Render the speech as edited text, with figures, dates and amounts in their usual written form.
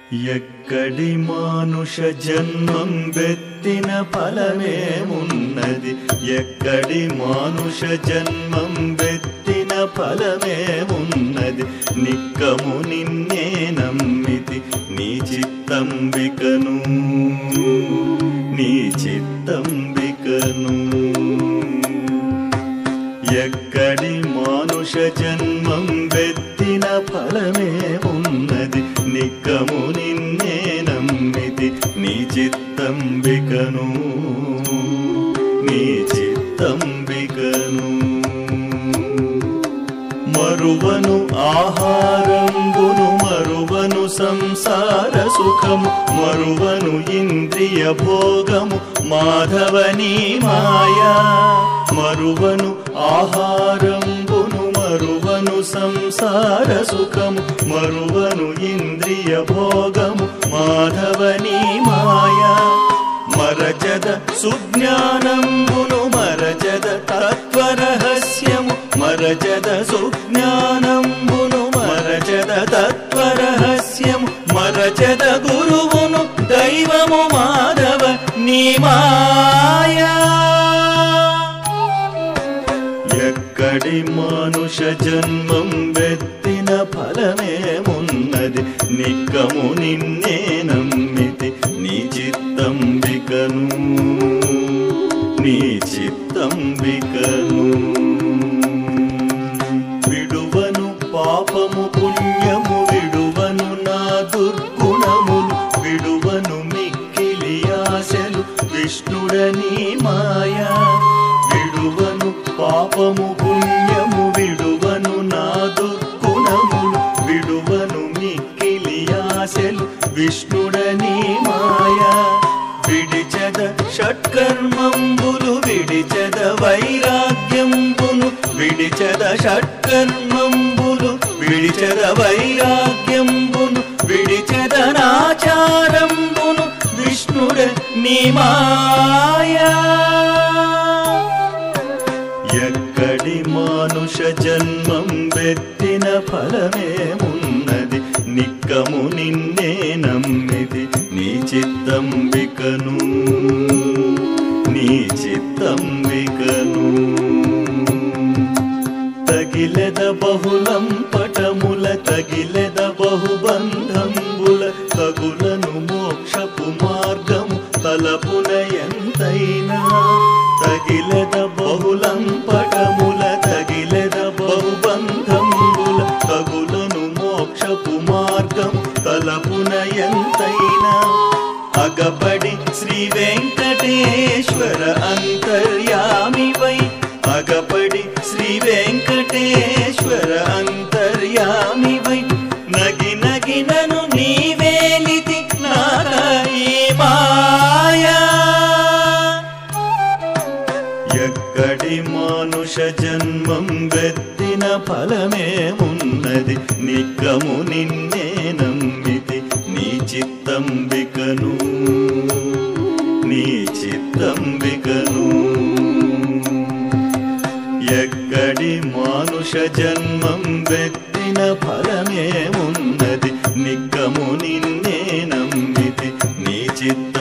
ఎక్కడి మానుష జన్మం వెత్తిన ఫలమేమున్నది, ఎక్కడి మానుష జన్మం వెత్తిన ఫలమేమున్నది, నిక్కము నిన్నే నమ్మితి నీ చిత్తంబికను, నీ చిత్తంబికను. ఎక్కడి మానుష జన్మం వెత్తిన ఫలమేమున్నది, నిక్కము నిన్నే నమ్మితి నీ చిత్తంబికను, నీ చిత్తంబికను. మరువను ఆహారంబును మరువను సంసార సుఖము, మరువను ఇంద్రియ భోగము మాధవనీ మాయా. మరువను ఆహారంబును మరువను సంసార సుఖము, మరువను ఇంద్రియ భోగము మాధవనీ మాయా. మరజద సుజ్ఞానంబును మరజద తత్వరహస్యము, మరజద సుజ్ఞానంబును మరజద తత్వరహస్యము, మరజద గురువును దైవము మాధవ నీ మాయా. ఎక్కడి మానుష జన్మం వెత్తిన ఫలమేమున్నది, నిక్కము నిన్నే నమ్మితి నీ చిత్తంబికను, నీ చిత్తంబికను. విడువను పాపము పుణ్యము విడువను నా దుర్గుణములు, విడువను మిక్కిలి ఆశలు విష్ణుడనీ మాయా. విడువను పాపము పుణ్యము విడువను నా దుర్గుణములు, విడువను మిక్కిలి ఆశలు విష్ణుడనీ మాయా. విడిచెద షట్కర్మంబులు విడిచెద వైరాగ్యంబును, విడిచెద షట్కర్మంబులు విడిచెద వైరాగ్యంబును, విడిచెద నాచారంబును విష్ణుడ నీ మాయా. ఎక్కడి మానుష జన్మం వెత్తిన ఫలమేమున్నది, నిక్కము నిన్నే నమ్మితి నీ చిత్తంబికను, నీ చిత్తంబికను. తగిలెద బహుళం పటముల తగిలెద బహుబంధంబుల, తగులను మోక్షపు మార్గము తలపున ఎంతైనా. తగిలెద బహుళం పటముల తగిలెద బహుబంధంబుల, తగులను మోక్షపు మార్గం తలపున ఎంతైనా. అగపడి శ్రీ వెంకటేశ్వర అంతర్యామివై, అగపడి శ్రీ వెంకటేశ్వర అంతర్యామివై, నగి నగినను నీవేలితి నాకీ మాయా. ఎక్కడి మానుష జన్మం వెత్తిన ఫలమేమున్నది, నిక్కము నిన్నే నమ్మితి నీ చిత్తంబికను, నీ చిత్తంబికను. ఎక్కడి మానుష జన్మం వెత్తిన ఫలమేమున్నది, నిక్కము నిన్నే నమ్మితి నీ చిత్త